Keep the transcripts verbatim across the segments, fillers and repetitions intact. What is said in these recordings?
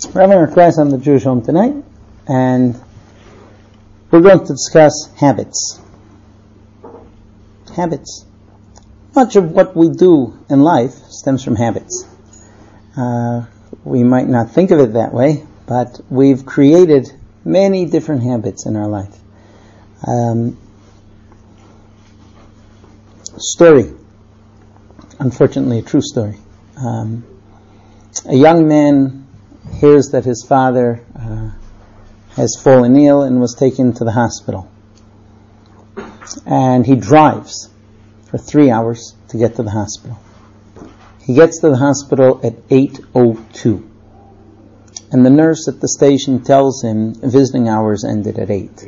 We're having our class on the Jewish Home tonight, and we're going to discuss habits. Habits. Much of what we do in life stems from habits. Uh, we might not think of it that way, but we've created many different habits in our life. Um, story. Unfortunately, a true story. Um, a young man hears that his father uh, has fallen ill and was taken to the hospital. And he drives for three hours to get to the hospital. He gets to the hospital at eight oh two. And the nurse at the station tells him visiting hours ended at eight.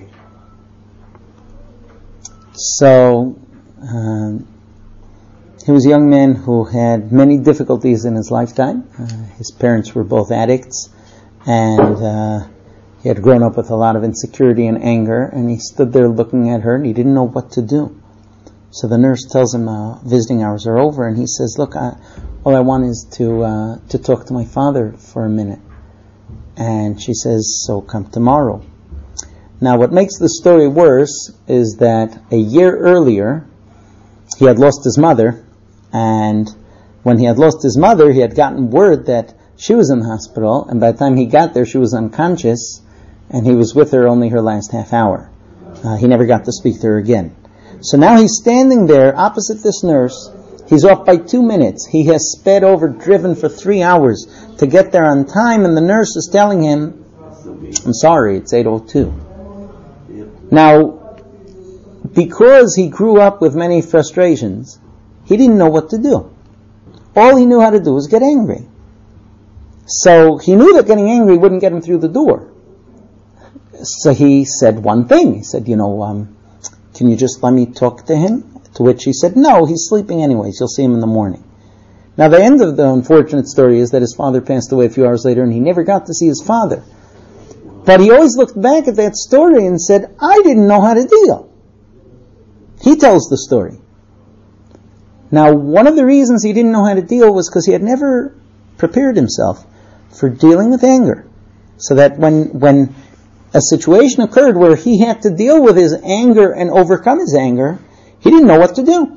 So, um, he was a young man who had many difficulties in his lifetime. Uh, his parents were both addicts, and uh, he had grown up with a lot of insecurity and anger, and he stood there looking at her, and he didn't know what to do. So the nurse tells him uh, visiting hours are over, and he says, look, I, all I want is to uh, to talk to my father for a minute. And she says, so come tomorrow. Now what makes the story worse is that a year earlier, he had lost his mother, and when he had lost his mother, he had gotten word that she was in the hospital, and by the time he got there, she was unconscious, and he was with her only her last half hour. Uh, he never got to speak to her again. So now he's standing there opposite this nurse. He's off by two minutes. He has sped over, driven for three hours to get there on time, and the nurse is telling him, I'm sorry, it's eight oh two. Now, because he grew up with many frustrations, he didn't know what to do. All he knew how to do was get angry. So he knew that getting angry wouldn't get him through the door. So he said one thing. He said, you know, um, can you just let me talk to him? To which he said, no, he's sleeping anyways. You'll see him in the morning. Now the end of the unfortunate story is that his father passed away a few hours later, and he never got to see his father. But he always looked back at that story and said, I didn't know how to deal. He tells the story. Now, one of the reasons he didn't know how to deal was because he had never prepared himself for dealing with anger. So that when when a situation occurred where he had to deal with his anger and overcome his anger, he didn't know what to do.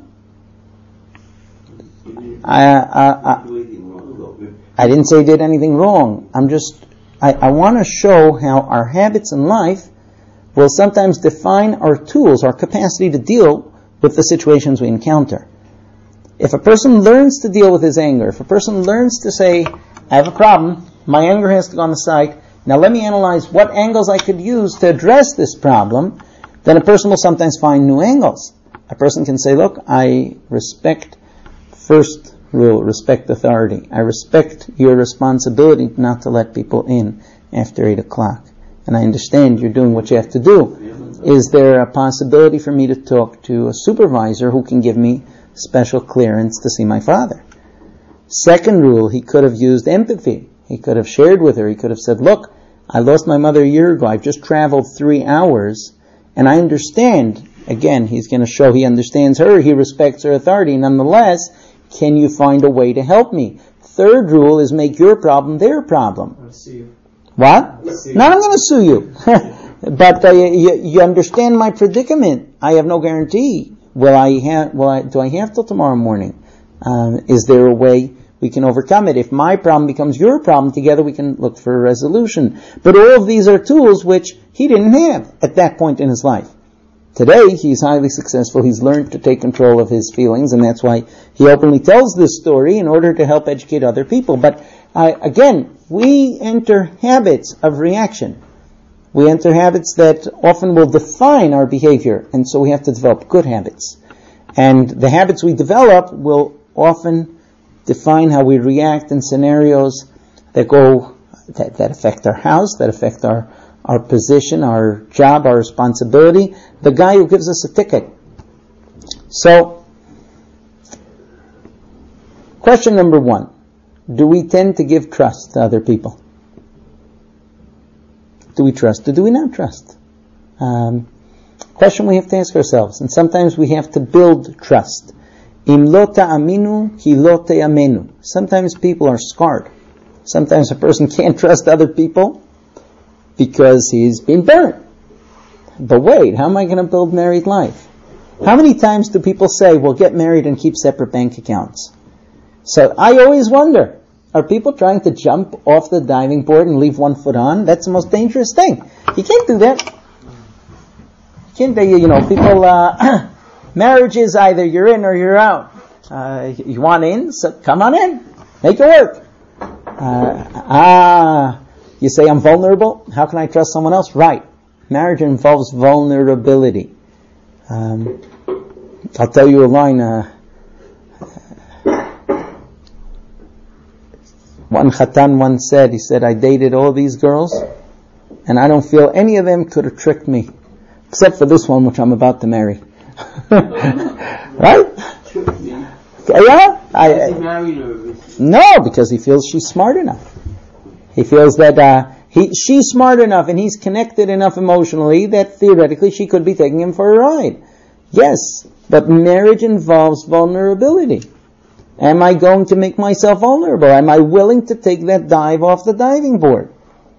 I, I, I, I didn't say he did anything wrong. I'm just, I, I want to show how our habits in life will sometimes define our tools, our capacity to deal with the situations we encounter. If a person learns to deal with his anger, if a person learns to say, I have a problem, my anger has to go on the side, now let me analyze what angles I could use to address this problem, then a person will sometimes find new angles. A person can say, look, I respect, first rule, respect authority. I respect your responsibility not to let people in after eight o'clock. And I understand you're doing what you have to do. Is there a possibility for me to talk to a supervisor who can give me special clearance to see my father? Second rule, he could have used empathy. He could have shared with her. He could have said, look, I lost my mother a year ago. I've just traveled three hours, and I understand. Again, he's going to show he understands her. He respects her authority. Nonetheless, can you find a way to help me? Third rule is make your problem their problem. I'll sue you. What? I'll sue No, I'm going to sue you. But uh, you, you understand my predicament. I have no guarantee. Will I have? Will I? Do I have till tomorrow morning? Um, is there a way we can overcome it? If my problem becomes your problem, together we can look for a resolution. But all of these are tools which he didn't have at that point in his life. Today, he's highly successful. He's learned to take control of his feelings, and that's why he openly tells this story in order to help educate other people. But uh, again, we enter habits of reaction. We enter habits that often will define our behavior, and so we have to develop good habits. And the habits we develop will often define how we react in scenarios that go that, that affect our house, that affect our our position, our job, our responsibility, the guy who gives us a ticket. So, question number one, do we tend to give trust to other people? Do we trust or do we not trust? Um, question we have to ask ourselves, and sometimes we have to build trust. Im lo ta'aminu ki lo te'amenu. Sometimes people are scarred. Sometimes a person can't trust other people because he's been burnt. But wait, how am I going to build married life? How many times do people say, well, get married and keep separate bank accounts? So I always wonder, are people trying to jump off the diving board and leave one foot on? That's the most dangerous thing. You can't do that. You can't, you know, people, uh, marriage is either you're in or you're out. Uh, you want in, so come on in. Make it work. Uh, ah, you say I'm vulnerable. How can I trust someone else? Right. Marriage involves vulnerability. Um, I'll tell you a line. Uh, one Khatan once said, he said, I dated all these girls, and I don't feel any of them could have tricked me, except for this one, which I'm about to marry. Right? Yeah? I, no, because he feels she's smart enough. He feels that uh, he she's smart enough and he's connected enough emotionally that theoretically she could be taking him for a ride. Yes, but marriage involves vulnerability. Am I going to make myself vulnerable? Am I willing to take that dive off the diving board?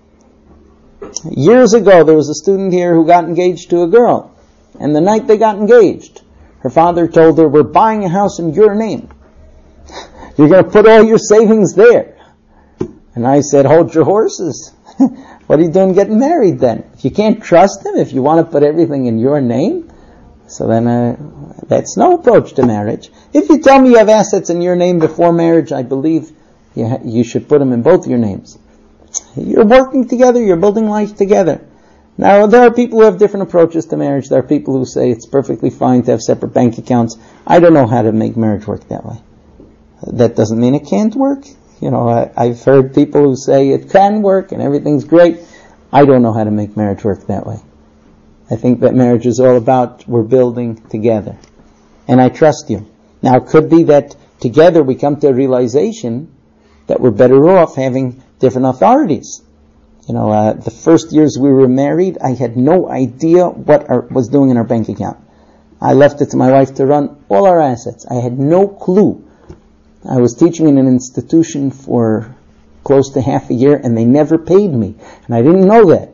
Years ago, there was a student here who got engaged to a girl. And the night they got engaged, her father told her, we're buying a house in your name. You're going to put all your savings there. And I said, hold your horses. What are you doing getting married then? If you can't trust him, if you want to put everything in your name, so then uh, that's no approach to marriage. If you tell me you have assets in your name before marriage, I believe you, ha- you should put them in both your names. You're working together, you're building life together. Now, there are people who have different approaches to marriage. There are people who say it's perfectly fine to have separate bank accounts. I don't know how to make marriage work that way. That doesn't mean it can't work. You know, I, I've heard people who say it can work and everything's great. I don't know how to make marriage work that way. I think that marriage is all about we're building together. And I trust you. Now, it could be that together we come to a realization that we're better off having different authorities. You know, uh, the first years we were married, I had no idea what I was doing in our bank account. I left it to my wife to run all our assets. I had no clue. I was teaching in an institution for close to half a year, and they never paid me. And I didn't know that.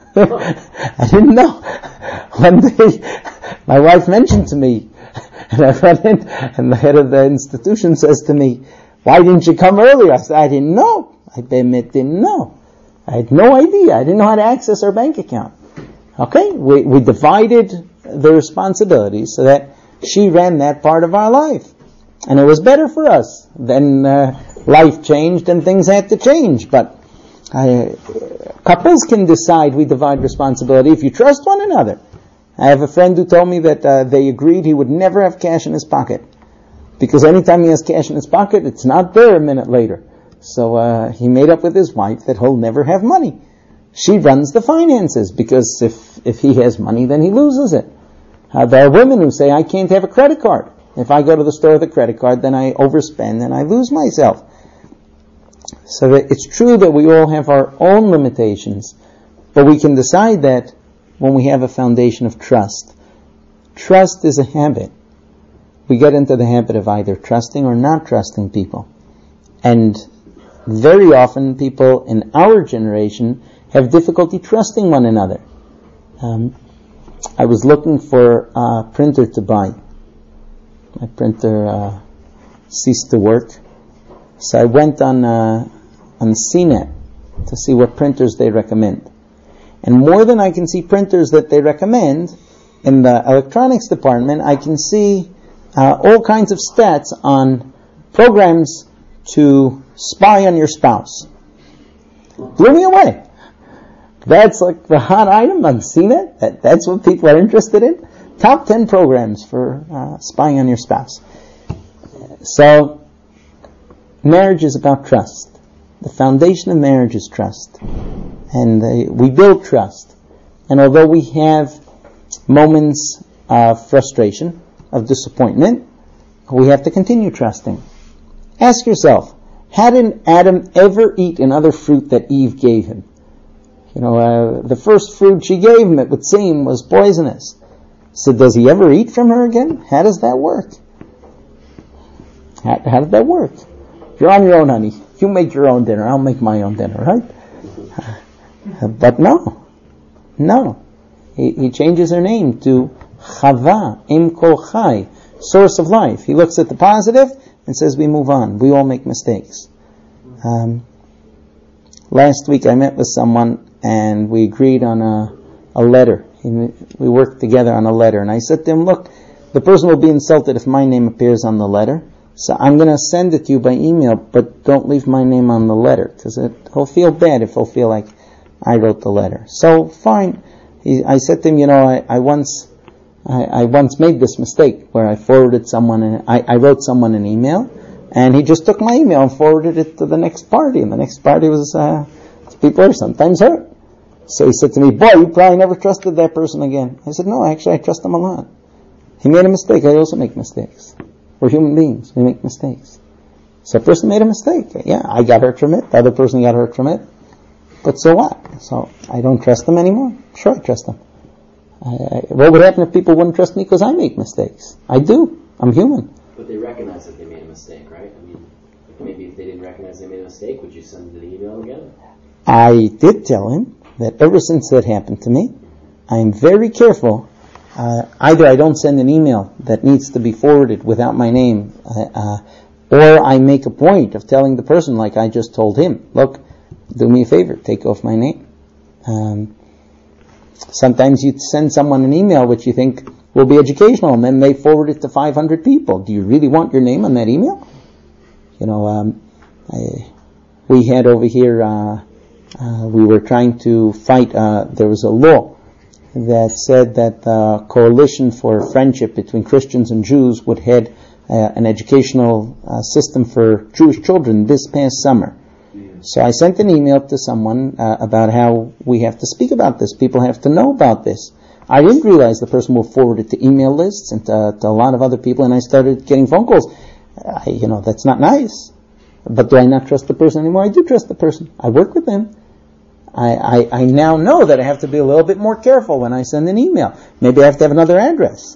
I didn't know. One day, my wife mentioned to me, and I went in, and the head of the institution says to me, why didn't you come earlier? I said, I didn't know. I didn't know. I had no idea. I didn't know how to access our bank account. Okay? We, we divided the responsibilities so that she ran that part of our life. And it was better for us. Then uh, life changed and things had to change. But I, couples can decide we divide responsibility if you trust one another. I have a friend who told me that uh, they agreed he would never have cash in his pocket. Because anytime he has cash in his pocket, it's not there a minute later. So uh, he made up with his wife that he'll never have money. She runs the finances because if if he has money, then he loses it. Uh, there are women who say, I can't have a credit card. If I go to the store with a credit card, then I overspend and I lose myself. So that it's true that we all have our own limitations, but we can decide that when we have a foundation of trust. Trust is a habit. We get into the habit of either trusting or not trusting people. And very often people in our generation have difficulty trusting one another. Um, I was looking for a printer to buy. My printer uh, ceased to work. So I went on uh, on C net to see what printers they recommend. And more than I can see printers that they recommend, in the electronics department, I can see uh, all kinds of stats on programs to spy on your spouse. Blew me away. That's like the hot item on C net. That, that's what people are interested in. Top ten programs for uh, spying on your spouse. So, marriage is about trust. The foundation of marriage is trust. And uh, we build trust. And although we have moments of frustration, of disappointment, we have to continue trusting. Ask yourself, how did Adam ever eat another fruit that Eve gave him? You know, uh, the first fruit she gave him, it would seem, was poisonous. So does he ever eat from her again? How does that work? How, how did that work? You're on your own, honey. If You make your own dinner, I'll make my own dinner, right? Uh, but no, no. He, he changes her name to Chava, Em Kol Chai, source of life. He looks at the positive and says we move on. We all make mistakes. Um, last week I met with someone and we agreed on a, a letter. We worked together on a letter, and I said to him, look, the person will be insulted if my name appears on the letter, so I'm going to send it to you by email, but don't leave my name on the letter, because he'll feel bad if he'll feel like I wrote the letter. So, fine. He, I said to him, you know, I, I once I, I once made this mistake where I forwarded someone, an, I, I wrote someone an email, and he just took my email and forwarded it to the next party, and the next party was, uh, people are sometimes hurt. So he said to me, boy, you probably never trusted that person again. I said, no, actually I trust him a lot. He made a mistake. I also make mistakes. We're human beings. We make mistakes. So a person made a mistake. Yeah, I got hurt from it. The other person got hurt from it. But so what? So I don't trust them anymore? Sure, I trust them. I, I, what would happen if people wouldn't trust me because I make mistakes? I do. I'm human. But they recognize that they made a mistake, right? I mean, maybe if they didn't recognize they made a mistake, would you send the email again? I did tell him that ever since that happened to me, I am very careful. Uh, either I don't send an email that needs to be forwarded without my name, uh, uh, or I make a point of telling the person, like I just told him, look, do me a favor, take off my name. Um, sometimes you send someone an email which you think will be educational, and then they forward it to five hundred people. Do you really want your name on that email? You know, um, I, we had over here... Uh, Uh, we were trying to fight, uh, there was a law that said that the Coalition for Friendship between Christians and Jews would head uh, an educational uh, system for Jewish children this past summer. So I sent an email to someone uh, about how we have to speak about this. People have to know about this. I didn't realize the person will forward it to email lists and to, to a lot of other people, and I started getting phone calls. I, you know, that's not nice. But do I not trust the person anymore? I do trust the person. I work with them. I, I, I now know that I have to be a little bit more careful when I send an email. Maybe I have to have another address.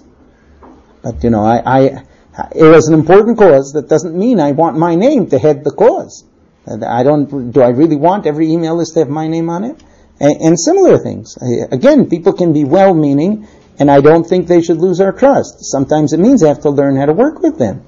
But, you know, I, I, it was an important cause. That doesn't mean I want my name to head the cause. I don't, do I really want every email list to have my name on it? And, and similar things. I, again, people can be well-meaning, and I don't think they should lose our trust. Sometimes it means I have to learn how to work with them.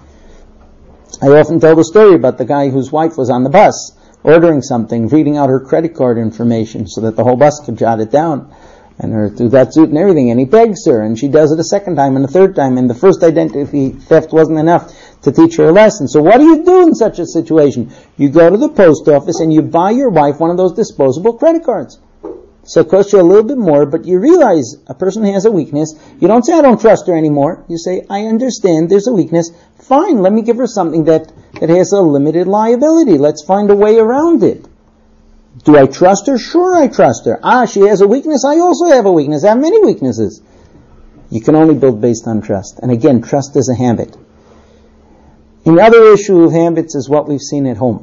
I often tell the story about the guy whose wife was on the bus, ordering something, reading out her credit card information so that the whole bus could jot it down, and her tzudat and everything, and he begs her, and she does it a second time and a third time, and the first identity theft wasn't enough to teach her a lesson. So what do you do in such a situation? You go to the post office and you buy your wife one of those disposable credit cards. So it costs you a little bit more, but you realize a person has a weakness. You don't say, I don't trust her anymore. You say, I understand there's a weakness. Fine, let me give her something that, that has a limited liability. Let's find a way around it. Do I trust her? Sure, I trust her. Ah, she has a weakness. I also have a weakness. I have many weaknesses. You can only build based on trust. And again, trust is a habit. Another issue of habits is what we've seen at home.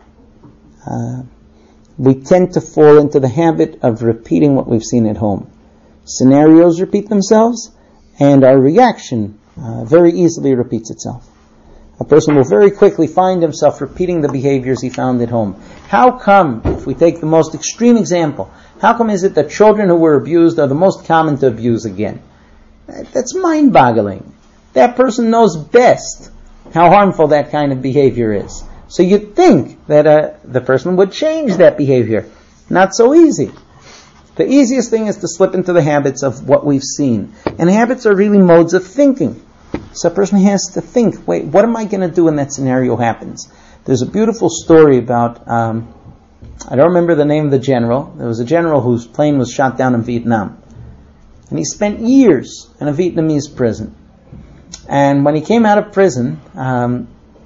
Uh, we tend to fall into the habit of repeating what we've seen at home. Scenarios repeat themselves, and our reaction uh, very easily repeats itself. A person will very quickly find himself repeating the behaviors he found at home. How come, if we take the most extreme example, how come is it that children who were abused are the most common to abuse again? That's mind-boggling. That person knows best how harmful that kind of behavior is. So you'd think that uh, the person would change that behavior. Not so easy. The easiest thing is to slip into the habits of what we've seen. And habits are really modes of thinking. So a person has to think, wait, what am I going to do when that scenario happens? There's a beautiful story about, um, I don't remember the name of the general. There was a general whose plane was shot down in Vietnam. And he spent years in a Vietnamese prison. And when he came out of prison, um,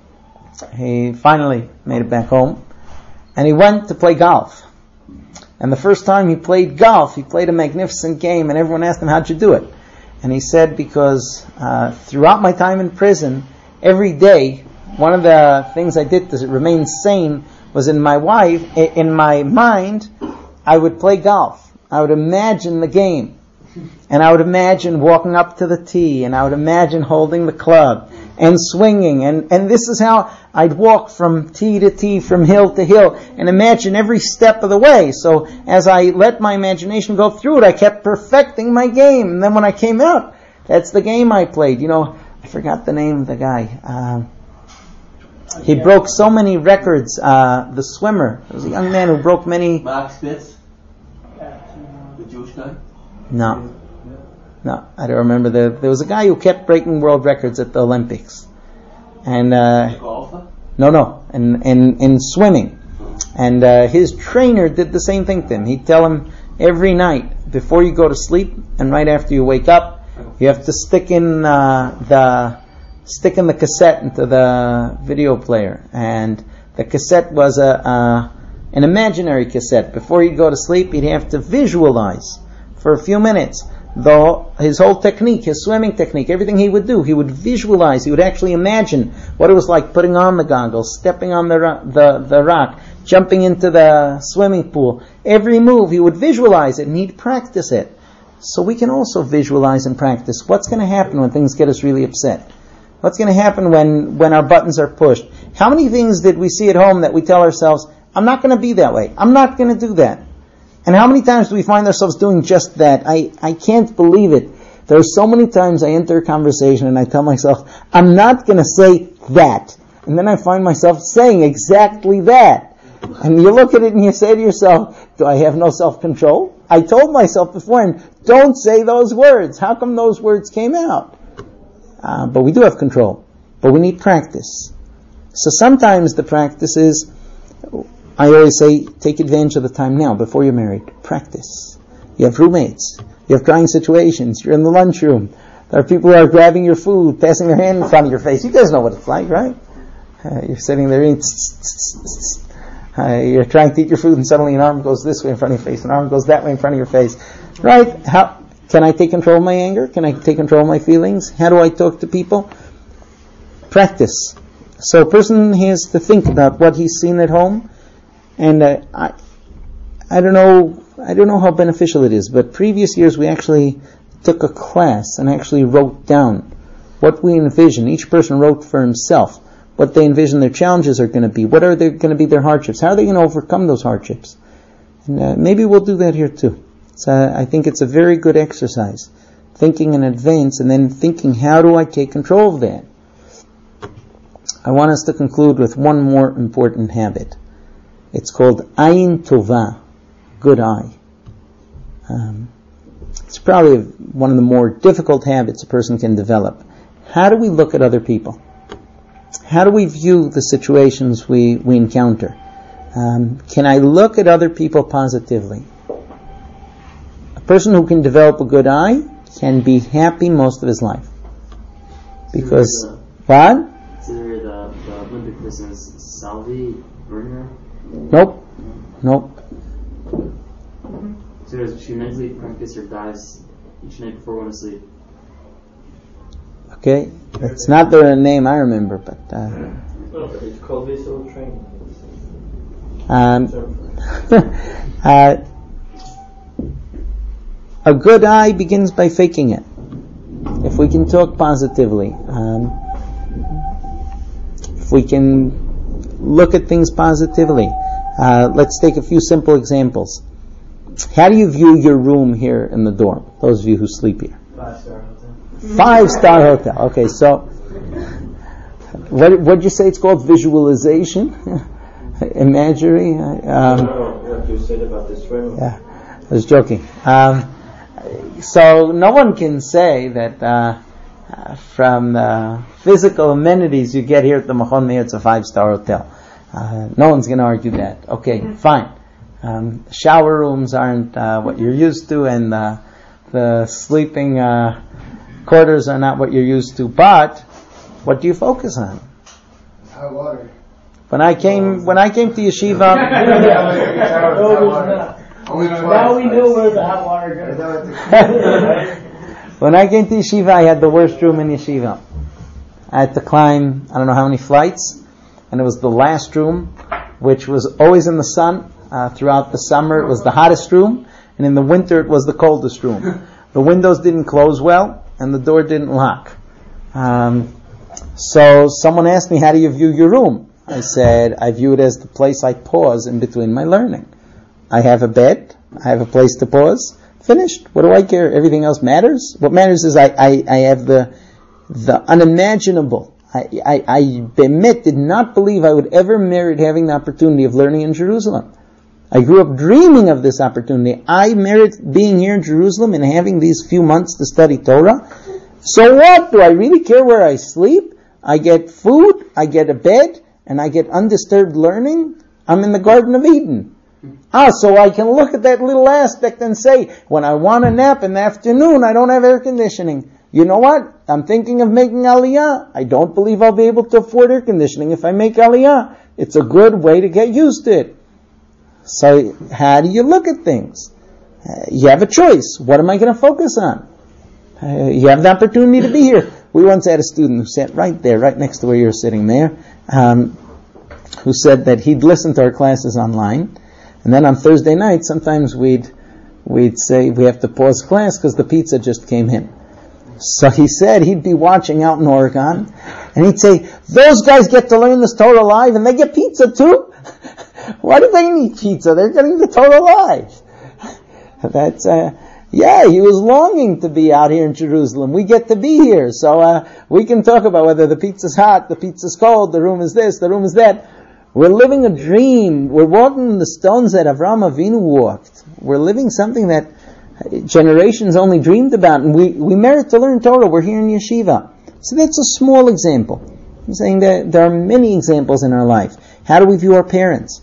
he finally made it back home. And he went to play golf. And the first time he played golf, he played a magnificent game, and everyone asked him, how'd you do it? And he said, because uh, throughout my time in prison, every day, one of the things I did to remain sane was in my wife, in my mind, I would play golf. I would imagine the game. And I would imagine walking up to the tee, and I would imagine holding the club and swinging, and, and this is how I'd walk from tee to tee, from hill to hill, and imagine every step of the way. So as I let my imagination go through it, I kept perfecting my game. And then when I came out, that's the game I played. You know, I forgot the name of the guy. Um, he broke so many records. Uh, the swimmer. There was a young man who broke many. Mark Spitz? The Jewish guy? No. No, I don't remember. The, there was a guy who kept breaking world records at the Olympics. And, uh, A golfer? no, no, in, in, in swimming. And, uh, his trainer did the same thing to him. He'd tell him every night, before you go to sleep and right after you wake up, you have to stick in, uh, the, stick in the cassette into the video player. And the cassette was a, uh, an imaginary cassette. Before he'd go to sleep, he'd have to visualize for a few minutes. The, his whole technique, his swimming technique, everything he would do, he would visualize, he would actually imagine what it was like putting on the goggles, stepping on the, the, the rock, jumping into the swimming pool. Every move, he would visualize it and he'd practice it. So we can also visualize and practice what's going to happen when things get us really upset. What's going to happen when, when our buttons are pushed. How many things did we see at home that we tell ourselves, I'm not going to be that way, I'm not going to do that. And how many times do we find ourselves doing just that? I, I can't believe it. There are so many times I enter a conversation and I tell myself, I'm not going to say that. And then I find myself saying exactly that. And you look at it and you say to yourself, do I have no self-control? I told myself beforehand, don't say those words. How come those words came out? Uh, but we do have control. But we need practice. So sometimes the practice is, I always say, take advantage of the time now, before you're married. Practice. You have roommates. You have trying situations. You're in the lunchroom. There are people who are grabbing your food, passing their hand in front of your face. You guys know what it's like, right? Uh, you're sitting there eating. Uh, you're trying to eat your food and suddenly an arm goes this way in front of your face, an arm goes that way in front of your face. Right? How can I take control of my anger? Can I take control of my feelings? How do I talk to people? Practice. So a person has to think about what he's seen at home. And uh, I, I don't know, I don't know how beneficial it is, but previous years we actually took a class and actually wrote down what we envision. Each person wrote for himself what they envision their challenges are going to be. What are they going to be their hardships? How are they going to overcome those hardships? And uh, maybe we'll do that here too. So uh, I think it's a very good exercise, thinking in advance and then thinking, how do I take control of that? I want us to conclude with one more important habit. It's called Ayin Tova, good eye. Um, it's probably one of the more difficult habits a person can develop. How do we look at other people? How do we view the situations we, we encounter? Um, can I look at other people positively? A person who can develop a good eye can be happy most of his life. Because, what? Is there the, the Olympic person's Salvi Werner? Nope. Nope. So does she mentally practice her dives each night before going to sleep? Okay. It's not the name I remember, but... Uh, No, but it's called visual training. um, uh, a good eye begins by faking it. If we can talk positively, um, if we can look at things positively. Uh, let's take a few simple examples. How do you view your room here in the dorm? Those of you who sleep here. Five-star hotel. Five-star hotel. Okay, so what what'd you say it's called? Visualization? Imagery? Um, What you said about the swimming. yeah, I was joking. Um, so no one can say that uh, uh, from the physical amenities you get here at the Machon Meir, it's a five-star hotel. Uh, no one's going to argue that. Okay, mm-hmm. Fine. Um, shower rooms aren't uh, what you're used to, and uh, the sleeping uh, quarters are not what you're used to. But what do you focus on? Hot water. When I came, when I came to yeshiva, Now we know where the hot water goes. when I came to yeshiva, I had the worst room in yeshiva. I had to climb, I don't know how many flights, and it was the last room, which was always in the sun. Uh, throughout the summer, it was the hottest room, and in the winter, it was the coldest room. the windows didn't close well, and the door didn't lock. Um, so someone asked me, how do you view your room? I said, I view it as the place I pause in between my learning. I have a bed, I have a place to pause, finished. What do I care? Everything else matters? What matters is I, I, I have the the unimaginable. I, I, I Bemet did not believe I would ever merit having the opportunity of learning in Jerusalem. I grew up dreaming of this opportunity. I merit being here in Jerusalem and having these few months to study Torah. So what? Do I really care where I sleep? I get food, I get a bed, and I get undisturbed learning. I'm in the Garden of Eden. Ah, so I can look at that little aspect and say, when I want a nap in the afternoon, I don't have air conditioning. You know what? I'm thinking of making Aliyah. I don't believe I'll be able to afford air conditioning if I make Aliyah. It's a good way to get used to it. So how do you look at things? Uh, you have a choice. What am I going to focus on? Uh, you have the opportunity to be here. We once had a student who sat right there, right next to where you're sitting there, um, who said that he'd listen to our classes online. And then on Thursday night, sometimes we'd we'd say we have to pause class because the pizza just came in. So he said he'd be watching out in Oregon, and he'd say, those guys get to learn this Torah live, and they get pizza too? Why do they need pizza? They're getting the Torah live. That's, uh, yeah, he was longing to be out here in Jerusalem. We get to be here, so uh, we can talk about whether the pizza's hot, the pizza's cold, the room is this, the room is that. We're living a dream. We're walking in the stones that Avraham Avinu walked. We're living something that generations only dreamed about, and we, we merit to learn Torah. We're here in yeshiva. So that's a small example. I'm saying that there are many examples in our life. How do we view our parents?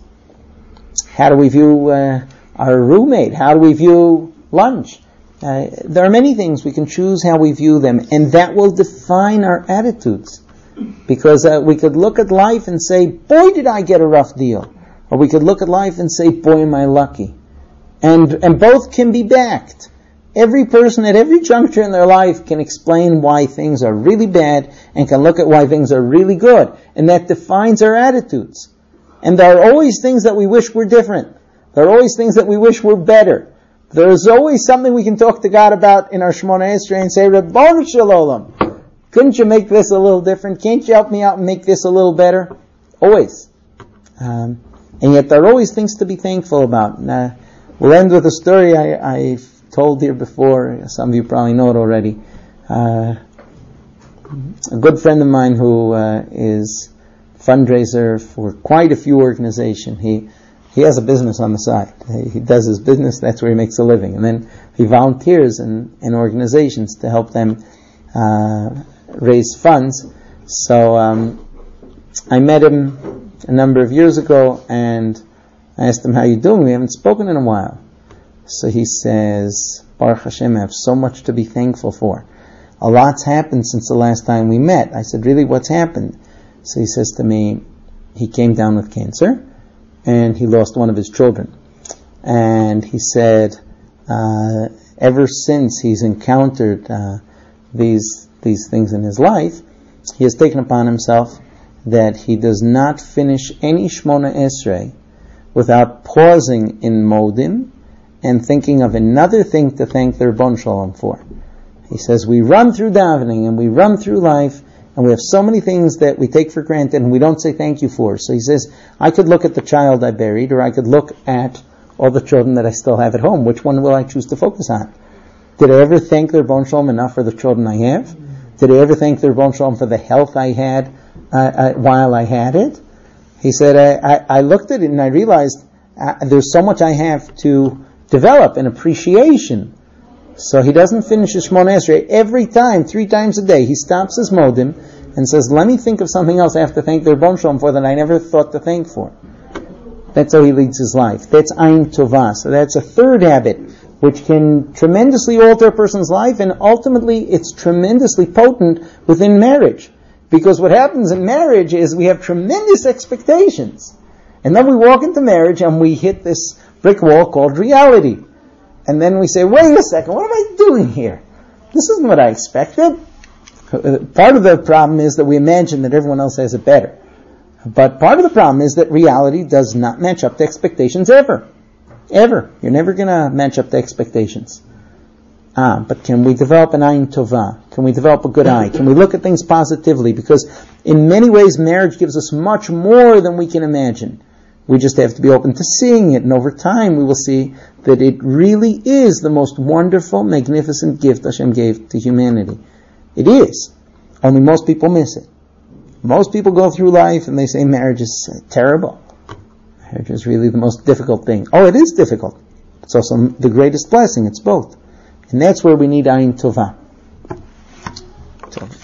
How do we view uh, our roommate? How do we view lunch? Uh, there are many things we can choose how we view them, and that will define our attitudes. Because uh, we could look at life and say, boy, did I get a rough deal. Or we could look at life and say, boy, am I lucky. And and both can be backed. Every person at every juncture in their life can explain why things are really bad and can look at why things are really good. And that defines our attitudes. And there are always things that we wish were different. There are always things that we wish were better. There is always something we can talk to God about in our Shemona Esrei and say, Rabbanu Shalom, couldn't you make this a little different? Can't you help me out and make this a little better? Always. Um, and yet there are always things to be thankful about. And, uh, we'll end with a story I, I've told here before. Some of you probably know it already. Uh, a good friend of mine who uh, is fundraiser for quite a few organizations. He he has a business on the side. He does his business, that's where he makes a living. And then he volunteers in, in organizations to help them uh, raise funds. So um, I met him a number of years ago, and I asked him, how you doing? We haven't spoken in a while. So he says, Baruch Hashem, I have so much to be thankful for. A lot's happened since the last time we met. I said, really, what's happened? So he says to me, he came down with cancer, and he lost one of his children. And he said, uh, ever since he's encountered uh, these these things in his life, he has taken upon himself that he does not finish any Shemona Esrei without pausing in Modim and thinking of another thing to thank the Ribbon Shalom for. He says, we run through davening and we run through life, and we have so many things that we take for granted and we don't say thank you for. So he says, I could look at the child I buried, or I could look at all the children that I still have at home. Which one will I choose to focus on? Did I ever thank the Ribbon Shalom enough for the children I have? Did I ever thank the Ribbon Shalom for the health I had uh, uh, while I had it? He said, I, I, I looked at it and I realized uh, there's so much I have to develop, an appreciation. So he doesn't finish his Shemona Esrei. Every time, three times a day, he stops his Modim and says, let me think of something else I have to thank the Ribbon Shalom for that I never thought to thank for. That's how he leads his life. That's Ayin Tovah. So that's a third habit which can tremendously alter a person's life, and ultimately it's tremendously potent within marriage. Because what happens in marriage is we have tremendous expectations. And then we walk into marriage and we hit this brick wall called reality. And then we say, wait a second, what am I doing here? This isn't what I expected. Part of the problem is that we imagine that everyone else has it better. But part of the problem is that reality does not match up to expectations ever. Ever. You're never going to match up to expectations. Ah, but can we develop an ayin tova? Can we develop a good eye? Can we look at things positively? Because in many ways, marriage gives us much more than we can imagine. We just have to be open to seeing it, and over time we will see that it really is the most wonderful, magnificent gift Hashem gave to humanity. It is. Only most people miss it. Most people go through life and they say marriage is terrible. Marriage is really the most difficult thing. Oh, it is difficult. It's also the greatest blessing. It's both. And that's where we need ayin tova.